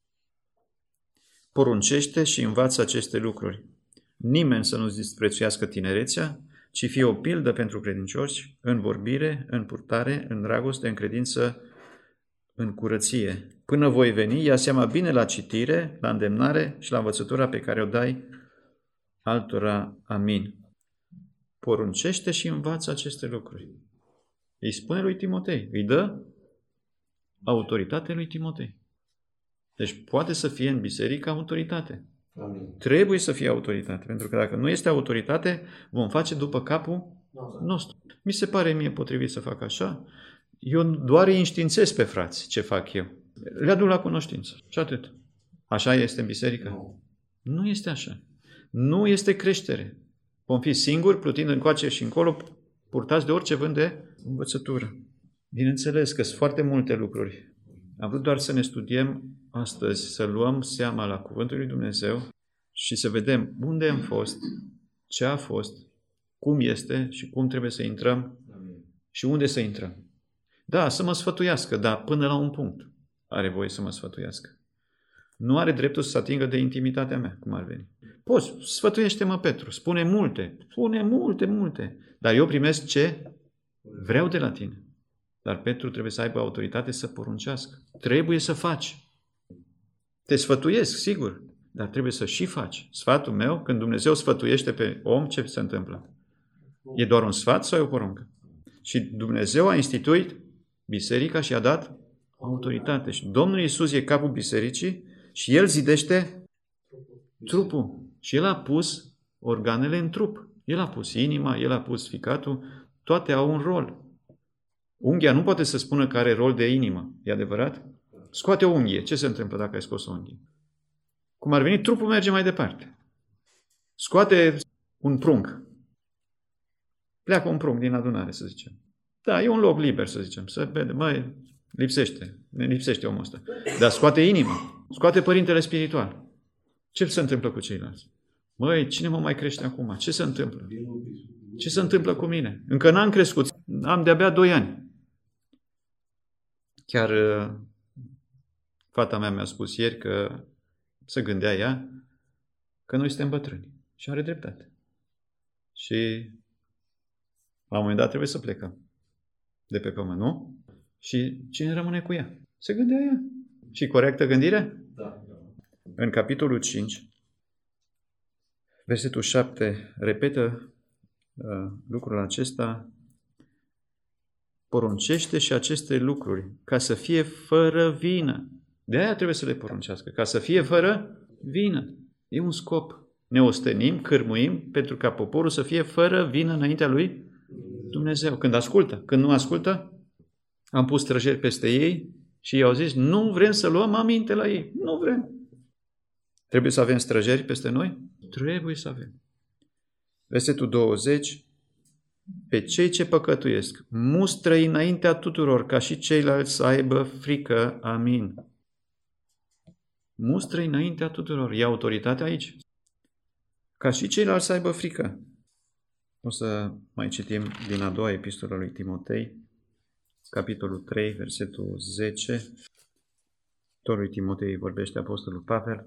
Poruncește și învață aceste lucruri. Nimeni să nu-ți disprețuiască tinerețea, ci fie o pildă pentru credincioși în vorbire, în purtare, în dragoste, în credință, în curăție. Până voi veni, ia seama bine la citire, la îndemnare și la învățătura pe care o dai altora. Amin. Poruncește și învață aceste lucruri. Îi spune lui Timotei, îi dă autoritate lui Timotei. Deci poate să fie în biserică autoritate. Amin. Trebuie să fie autoritate, pentru că dacă nu este autoritate, vom face după capul nostru. Mi se pare mie potrivit să fac așa. Eu doar îi înștiințez pe frați ce fac eu. Le aduc la cunoștință. Și atât. Așa este în biserică? Nu este așa. Nu este creștere. Vom fi singuri, plutind încoace și încolo, purtați de orice vânt de învățătură. Bineînțeles că sunt foarte multe lucruri. Am vrut doar să ne studiem astăzi, să luăm seama la Cuvântul lui Dumnezeu și să vedem unde am fost, ce a fost, cum este și cum trebuie să intrăm și unde să intrăm. Da, să mă sfătuiască, dar până la un punct are voie să mă sfătuiască. Nu are dreptul să se atingă de intimitatea mea, cum ar veni. Poți, sfătuiește-mă, Petru, spune multe, dar eu primesc ce vreau de la tine. Dar Petru trebuie să aibă autoritate să poruncească. Trebuie să faci. Te sfătuiesc, sigur, dar trebuie să și faci. Sfatul meu, când Dumnezeu sfătuiește pe om, ce se întâmplă? E doar un sfat sau e o poruncă? Și Dumnezeu a instituit biserica și a dat autoritate. Și Domnul Iisus e capul bisericii și El zidește trupul. Și El a pus organele în trup. El a pus inima, El a pus ficatul, toate au un rol. Unghia nu poate să spună că are rol de inimă. E adevărat? Scoate o unghie. Ce se întâmplă dacă ai scos o unghie? Cum ar veni, trupul merge mai departe. Scoate un prunc. Pleacă un prunc din adunare, să zicem. Da, e un loc liber, să zicem. Să vede, mai ne lipsește omul ăsta. Dar scoate inima. Scoate părintele spiritual. Ce se întâmplă cu ceilalți? Măi, cine mă mai crește acum? Ce se întâmplă? Ce se întâmplă cu mine? Încă n-am crescut. Am de-abia 2 ani. Chiar fata mea mi-a spus ieri că se gândea ea că noi suntem bătrâni. Și are dreptate. Și la un moment dat trebuie să plecăm de pe pământ, nu? Și cine rămâne cu ea? Se gândea ea. Și corectă gândire? Da. În capitolul 5, versetul 7, repetă lucrul acesta: poruncește și aceste lucruri ca să fie fără vină. De aia trebuie să le poruncească, ca să fie fără vină. E un scop. Ne ostenim, cârmuim pentru ca poporul să fie fără vină înaintea lui Dumnezeu. Când ascultă, când nu ascultă, am pus străjeri peste ei și ei au zis, nu vrem să luăm aminte la ei. Nu vrem. Trebuie să avem străjeri peste noi? Trebuie să avem. Versetul 20. Pe cei ce păcătuiesc, mustră-i înaintea tuturor, ca și ceilalți să aibă frică. Amin. Mustră-i înaintea tuturor. E autoritatea aici. Ca și ceilalți să aibă frică. O să mai citim din a doua epistolă lui Timotei, capitolul 3, versetul 10. Tot lui Timotei vorbește apostolul Pavel.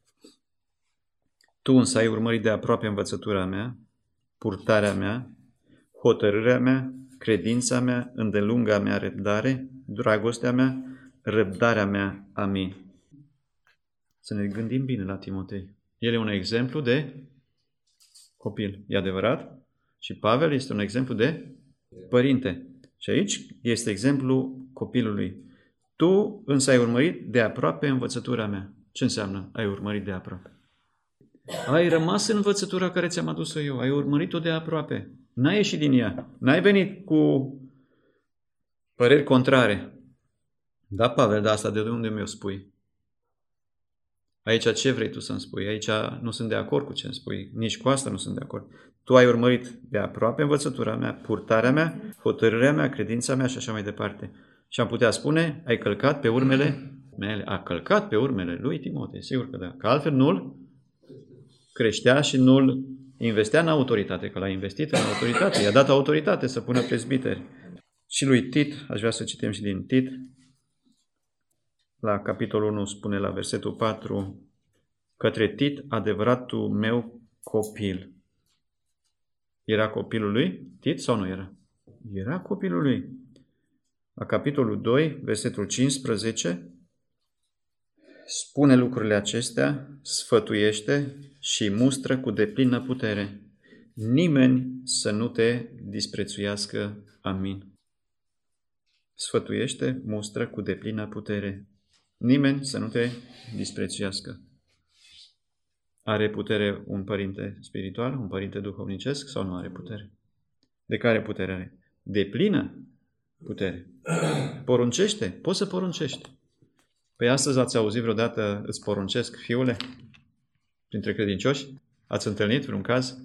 Tu însă ai urmărit de aproape învățătura mea, purtarea mea, hotărârea mea, credința mea, îndelunga mea răbdare, dragostea mea, răbdarea mea. Amin. Să ne gândim bine la Timotei. El e un exemplu de copil. E adevărat? Și Pavel este un exemplu de părinte. Și aici este exemplu copilului. Tu însă ai urmărit de aproape învățătura mea. Ce înseamnă ai urmărit de aproape? Ai rămas în învățătura care ți-am adus-o eu. Ai urmărit-o de aproape. N-ai ieșit din ea. N-ai venit cu păreri contrare. Da, Pavel, dar asta de unde mi-o spui? Aici ce vrei tu să-mi spui? Aici nu sunt de acord cu ce îmi spui. Nici cu asta nu sunt de acord. Tu ai urmărit de aproape învățătura mea, purtarea mea, hotărârea mea, credința mea și așa mai departe. Și am putea spune, ai călcat pe urmele mele. A călcat pe urmele lui Timotei. Sigur că da. Că altfel nu-l creștea și nu-l investea în autoritate. Că l-a investit în autoritate. I-a dat autoritate să pună prezbiteri. Și lui Tit, aș vrea să citim și din Tit, la capitolul 1 spune la versetul 4, către Tit, adevăratul meu copil. Era copilul lui Tit sau nu era? Era copilul lui. La capitolul 2, versetul 15, spune lucrurile acestea, sfătuiește și mustră cu deplină putere. Nimeni să nu te disprețuiască. Amin. Sfătuiește, mustră cu deplină putere. Nimeni să nu te disprețuiască. Are putere un părinte spiritual, un părinte duhovnicesc sau nu are putere? De care putere are? Deplină putere. Poruncește? Poți să poruncești. Păi astăzi ați auzit vreodată îți poruncesc, fiule? Printre credincioși? Ați întâlnit vreun caz?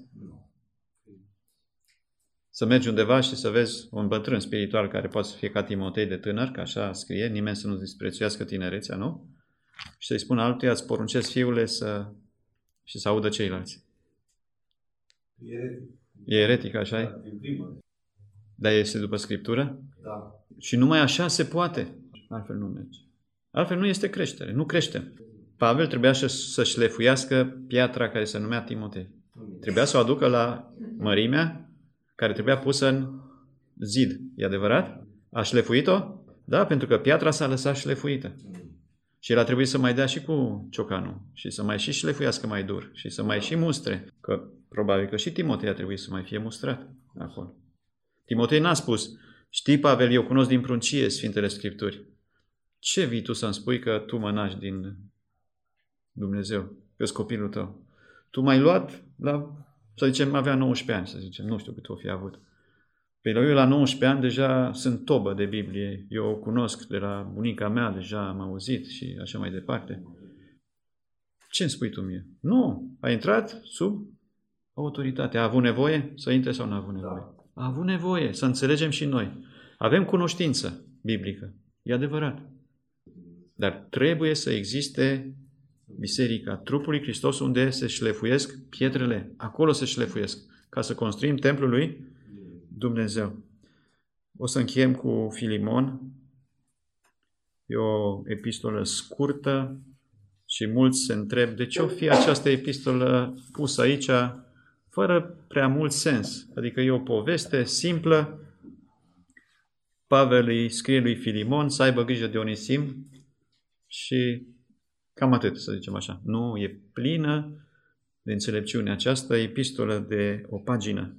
Să mergi undeva și să vezi un bătrân spiritual care poate să fie ca Timotei de tânăr, că așa scrie, nimeni să nu disprețuiască tinerețea, nu? Și să-i spună altuia, îți poruncesc, fiule, și să audă ceilalți. E eretic, așa e? Dar este după Scriptură? Da. Și numai așa se poate. Altfel nu merge. Altfel nu este creștere. Nu creștem. Pavel trebuia să șlefuiască piatra care se numea Timotei. Trebuia să o aducă la mărimea care trebuia pusă în zid. E adevărat? A șlefuit-o? Da, pentru că piatra s-a lăsat șlefuită. Și el a trebuit să mai dea și cu ciocanul și să mai și șlefuiască mai dur și să mai și mustre. Că probabil că și Timotei a trebuit să mai fie mustrat acolo. Timotei n-a spus, știi, Pavel, eu cunosc din pruncie Sfintele Scripturi. Ce vii tu să-mi spui că tu mă naști din Dumnezeu, că-s copilul tău? Tu m-ai luat la, să zicem, avea 19 ani, să zicem, nu știu cât o fi avut. Pe eu la 19 ani deja sunt tobă de Biblie, eu o cunosc de la bunica mea, deja am auzit și așa mai departe. Ce îmi spui tu mie? Nu, a intrat sub autoritate. A avut nevoie să intre sau nu a avut nevoie? A avut nevoie să înțelegem și noi. Avem cunoștință biblică, e adevărat. Dar trebuie să existe biserica trupului Hristos unde se șlefuiesc pietrele. Acolo se șlefuiesc ca să construim templul lui Dumnezeu. O să încheiem cu Filimon. E o epistolă scurtă și mulți se întreb de ce o fi această epistolă pusă aici fără prea mult sens. Adică e o poveste simplă. Pavel îi scrie lui Filimon să aibă grijă de Onisim și cam atât, să zicem așa. Nu, e plină de înțelepciune această epistolă de o pagină.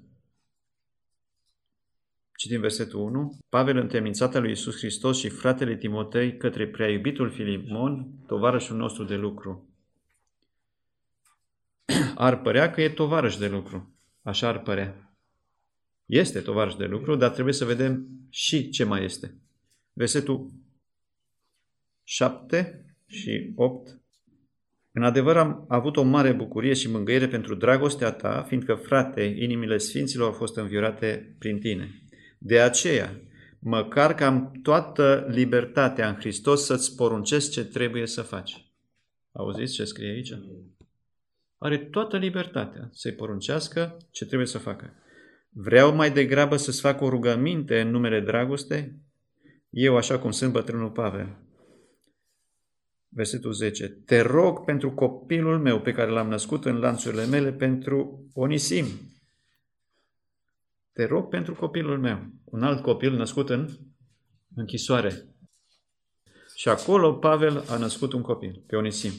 Citim versetul 1. Pavel, întemnițat al lui Iisus Hristos și fratele Timotei, către prea iubitul Filimon, tovarășul nostru de lucru. Ar părea că e tovarăș de lucru. Așa ar părea. Este tovarăș de lucru, dar trebuie să vedem și ce mai este. Versetul 7 și 8. În adevăr am avut o mare bucurie și mângâiere pentru dragostea ta, fiindcă, frate, inimile sfinților au fost înviorate prin tine. De aceea, măcar că am toată libertatea în Hristos să-ți poruncesc ce trebuie să faci. Auziți ce scrie aici? Are toată libertatea să-i poruncească ce trebuie să facă. Vreau mai degrabă să-ți fac o rugăminte în numele dragostei, eu așa cum sunt bătrânul Pavel. Versetul 10. Te rog pentru copilul meu pe care l-am născut în lanțurile mele, pentru Onisim. Te rog pentru copilul meu. Un alt copil născut în închisoare. Și acolo Pavel a născut un copil, pe Onisim.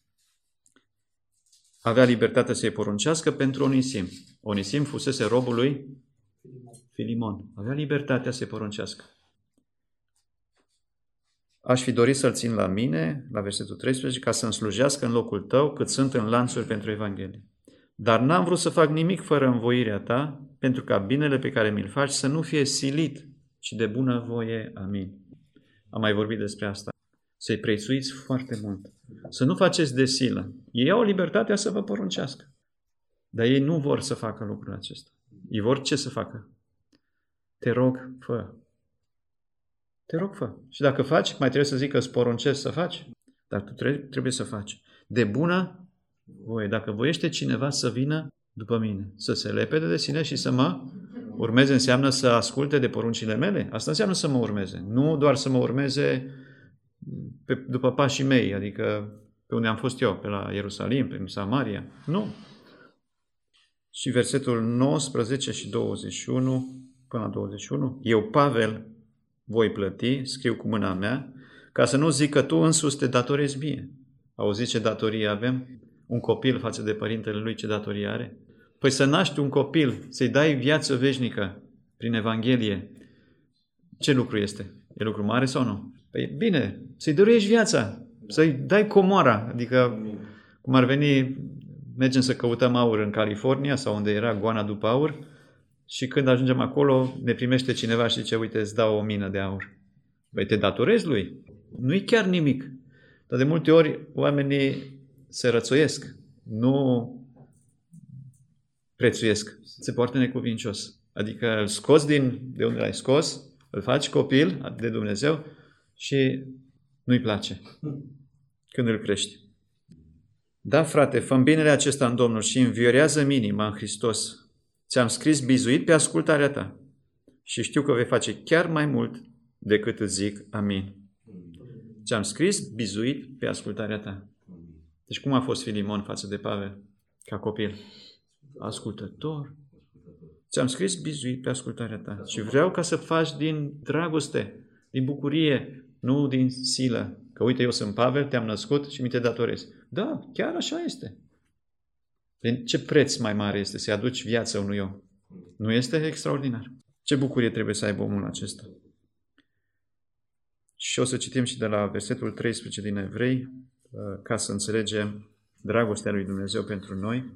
Avea libertatea să-i poruncească pentru Onisim. Onisim fusese robul lui Filimon. Avea libertatea să-i poruncească. aș fi dorit să-l țin la mine, la versetul 13, ca să-mi slujească în locul tău, cât sunt în lanțuri pentru Evanghelie. Dar n-am vrut să fac nimic fără învoirea ta, pentru ca binele pe care mi-l faci să nu fie silit, ci de bună voie. Amin. Am mai vorbit despre asta. Să-i prețuiți foarte mult. Să nu faceți de silă. Ei au libertatea să vă poruncească. Dar ei nu vor să facă lucrul acesta. Ei vor ce să facă? Te rog, fă. Te rog, fă. Și dacă faci, mai trebuie să zic că îți poruncesc să faci. Dar tu trebuie să faci. De bună voie. Dacă voiește cineva să vină după mine, să se lepede de sine și să mă urmeze, înseamnă să asculte de poruncile mele? Asta înseamnă să mă urmeze. Nu doar să mă urmeze după pașii mei, adică pe unde am fost eu, pe la Ierusalim, pe Samaria. Nu. Și versetul 19 și 21, până la 21, eu, Pavel, voi plăti, scriu cu mâna mea, ca să nu zic că tu însuți te datorezi mie. Auziți ce datorie avem? Un copil față de părintele lui, ce datorie are? Păi să naști un copil, să-i dai viață veșnică prin Evanghelie, ce lucru este? E lucru mare sau nu? Păi bine, să-i dăruiești viața, să-i dai comoara, adică cum ar veni, mergem să căutăm aur în California sau unde era goana după aur și când ajungem acolo ne primește cineva și zice, uite, îți dau o mină de aur. Păi te datorezi lui. Nu-i chiar nimic. Dar de multe ori oamenii se rățoiesc, nu prețuiesc, se poartă necuvincios. Adică îl scoți de unde l-ai scos, îl faci copil de Dumnezeu și nu-i place când îl crești. Da, frate, fă-mi binele acesta în Domnul și înviorează-mi inima în Hristos. Ți-am scris bizuit pe ascultarea ta și știu că vei face chiar mai mult decât îți zic amin. Ți-am scris bizuit pe ascultarea ta. Deci cum a fost Filimon față de Pavel ca copil? Ascultător. Ți-am scris bizuit pe ascultarea ta și vreau ca să faci din dragoste, din bucurie, nu din silă. Că uite, eu sunt Pavel, te-am născut și mi te datorez. Da, chiar așa este. Ce preț mai mare este să-i aduci viața unui om? Nu este extraordinar? Ce bucurie trebuie să aibă omul acesta? Și o să citim și de la versetul 13 din Evrei, ca să înțelegem dragostea lui Dumnezeu pentru noi.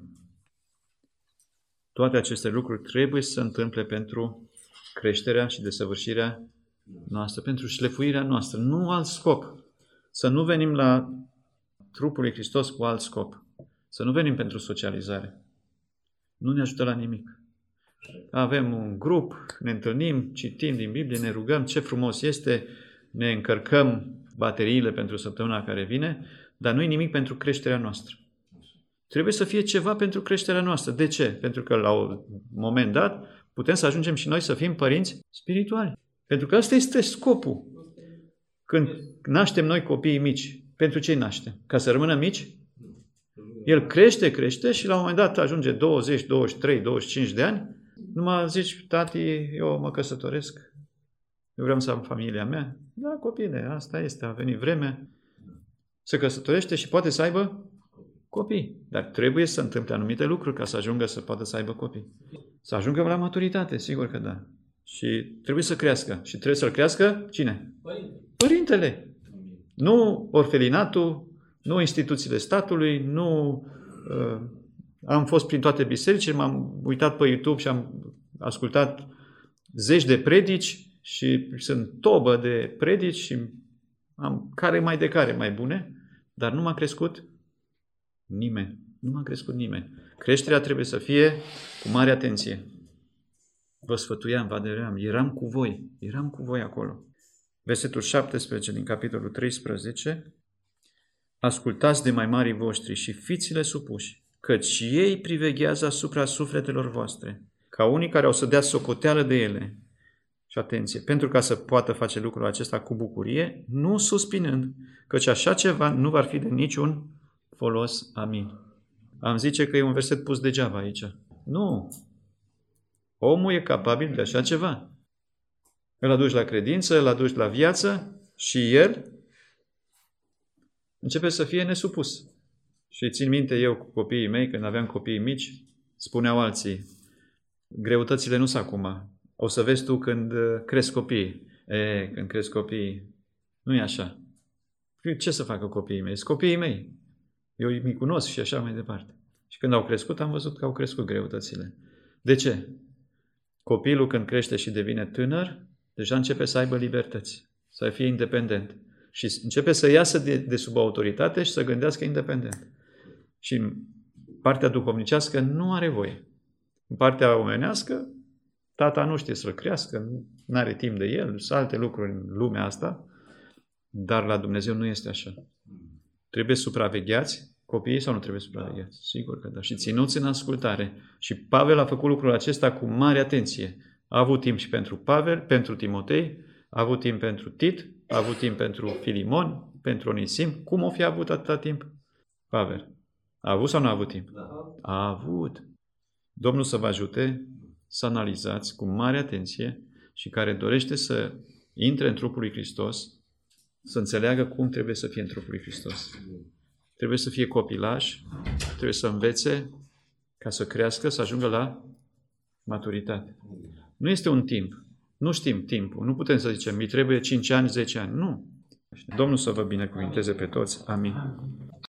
Toate aceste lucruri trebuie să se întâmple pentru creșterea și desăvârșirea noastră, pentru șlefuirea noastră, nu alt scop. Să nu venim la trupul lui Hristos cu alt scop. Să nu venim pentru socializare. Nu ne ajută la nimic. Avem un grup, ne întâlnim, citim din Biblie, ne rugăm, ce frumos este, ne încărcăm bateriile pentru săptămâna care vine, dar nu-i nimic pentru creșterea noastră. Trebuie să fie ceva pentru creșterea noastră. De ce? Pentru că la un moment dat putem să ajungem și noi să fim părinți spirituali. Pentru că ăsta este scopul. Când naștem noi copiii mici, pentru ce îi naștem? Ca să rămână mici? El crește și la un moment dat ajunge 20, 23, 25 de ani, numai zici, tati, eu mă căsătoresc, eu vreau să am familia mea. Da, copile, asta este, a venit vremea, se căsătorește și poate să aibă copii. Dar trebuie să întâmple anumite lucruri ca să ajungă să poată să aibă copii. Să ajungă la maturitate, sigur că da. Și trebuie să crească. Și trebuie să-l crească cine? Părintele. Nu orfelinatul, nu instituțiile statului, nu... am fost prin toate bisericile, m-am uitat pe YouTube și am ascultat zeci de predici și sunt tobă de predici și am care mai bune, dar nu m-a crescut nimeni. Nu m-a crescut nimeni. Creșterea trebuie să fie cu mare atenție. Vă sfătuiam, vă adeream, eram cu voi acolo. Versetul 17 din capitolul 13. Ascultați de mai marii voștri și fiți-le supuși, căci ei priveghează asupra sufletelor voastre, ca unii care au să dea socoteală de ele. Și atenție, pentru ca să poată face lucrul acesta cu bucurie, nu suspinând, căci așa ceva nu va fi de niciun folos. Amin. Am zice că e un verset pus degeaba aici. Nu. Omul e capabil de așa ceva. Îl aduci la credință, îl aduci la viață și el începe să fie nesupus. Și țin minte eu cu copiii mei, când aveam copii mici, spuneau alții, greutățile nu sunt acum. O să vezi tu când cresc copiii. Când cresc copiii, nu e așa. Ce să facă copiii mei? Sunt copiii mei. Eu îi cunosc și așa mai departe. Și când au crescut, am văzut că au crescut greutățile. De ce? Copilul când crește și devine tânăr, deja începe să aibă libertăți, să fie independent. Și începe să iasă de sub autoritate și să gândească independent. Și în partea duhovnicească nu are voie. În partea omenească, tata nu știe să-l crească, nu are timp de el, sunt alte lucruri în lumea asta, dar la Dumnezeu nu este așa. Trebuie supravegheați copiii sau nu trebuie supravegheați? Sigur că da. Și ținuți în ascultare. Și Pavel a făcut lucrul acesta cu mare atenție. A avut timp și pentru Pavel, pentru Timotei, a avut timp pentru Tit, a avut timp pentru Filimon, pentru Onisim. Cum o fi avut atâta timp? Pavel. A avut sau nu a avut timp? A avut. Domnul să vă ajute să analizați cu mare atenție și care dorește să intre în trupul lui Hristos, să înțeleagă cum trebuie să fie în trupul lui Hristos. Trebuie să fie copilaș, trebuie să învețe ca să crească, să ajungă la maturitate. Nu este un timp. Nu știm timpul. Nu putem să zicem, îi trebuie 5 ani, 10 ani. Nu. Domnul să vă binecuvinteze pe toți. Amin.